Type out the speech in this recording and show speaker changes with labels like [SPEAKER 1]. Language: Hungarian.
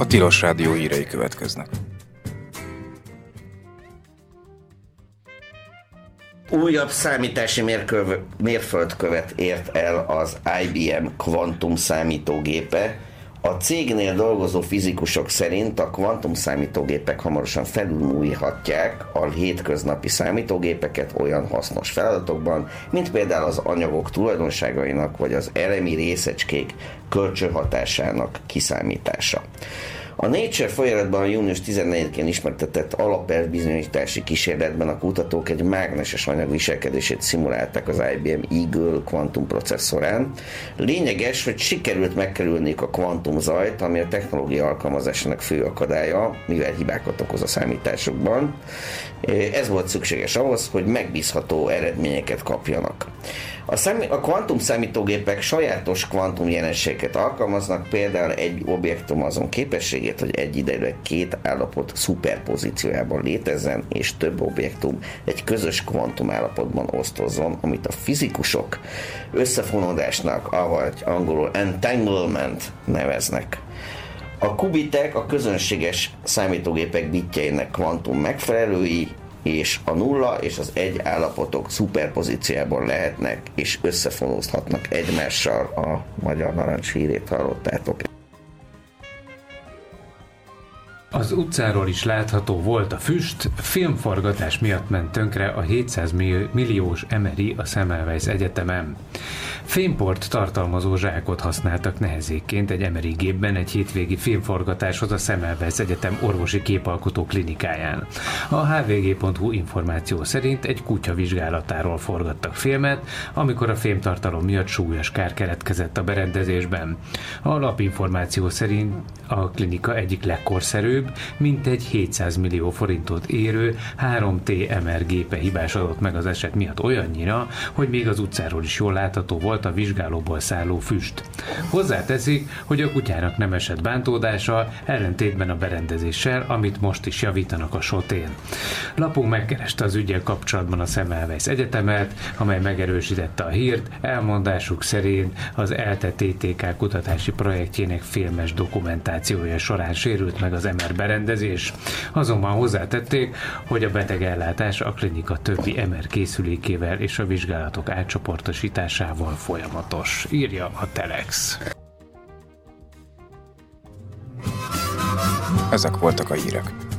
[SPEAKER 1] Tilos Rádió hírei következnek.
[SPEAKER 2] Újabb számítási mérföldkövet ért el az IBM kvantum számítógépe. A cégnél dolgozó fizikusok szerint a kvantum számítógépek hamarosan felülmúlhatják a hétköznapi számítógépeket olyan hasznos feladatokban, mint például az anyagok tulajdonságainak vagy az elemi részecskék kölcsönhatásának kiszámítása. A Nature folyamatban a június 14-én ismertetett alapelvbizonyítási kísérletben a kutatók egy mágneses anyag viselkedését szimulálták az IBM Eagle kvantum processzorán. Lényeges, hogy sikerült megkerülniük a kvantumzajt, ami a technológia alkalmazásának fő akadálya, mivel hibákat okoz a számításokban. Ez volt szükséges ahhoz, hogy megbízható eredményeket kapjanak. A kvantum számítógépek sajátos kvantum jelenségeket alkalmaznak, például egy objektum azon képességét, hogy egyidejűleg két állapot szuperpozíciójában létezzen, és több objektum egy közös kvantum állapotban osztozzon, amit a fizikusok összefonódásnak, avagy angolul entanglement neveznek. A kubitek a közönséges számítógépek bitjeinek kvantum megfelelői, és a nulla és az egy állapotok szuperpozíciában lehetnek, és összefonózhatnak egymással. A Magyar Narancs hírét hallottátok.
[SPEAKER 3] Az utcáról is látható volt a füst, filmforgatás miatt ment tönkre a 700 milliós MRI a Semmelweis Egyetemen. Fémport tartalmazó zsákot használtak nehezékként egy MRI gépben egy hétvégi filmforgatáshoz a Semmelweis Egyetem orvosi képalkotó klinikáján. A hvg.hu információ szerint egy kutya vizsgálatáról forgattak filmet, amikor a fémtartalom miatt súlyos kár keletkezett a berendezésben. A lapinformáció szerint a klinika egyik legkorszerűbb, mintegy 700 millió forintot érő 3T MR gépe hibásodott meg az eset miatt olyannyira, hogy még az utcáról is jól látható volt a vizsgálóból szálló füst. Hozzáteszik, hogy a kutyának nem esett bántódása, ellentétben a berendezéssel, amit most is javítanak a SOT-én. Lapunk megkereste az üggyel kapcsolatban a Semmelweis Egyetemet, amely megerősítette a hírt, elmondásuk szerint az ELTE TTK kutatási projektjének filmes dokumentációja során sérült meg az MR berendezés. Azonban hozzátették, hogy a betegellátás a klinika többi MR készülékével és a vizsgálatok átcsoportosításával folyamatos, írja a Telex.
[SPEAKER 1] Ezek voltak a hírek.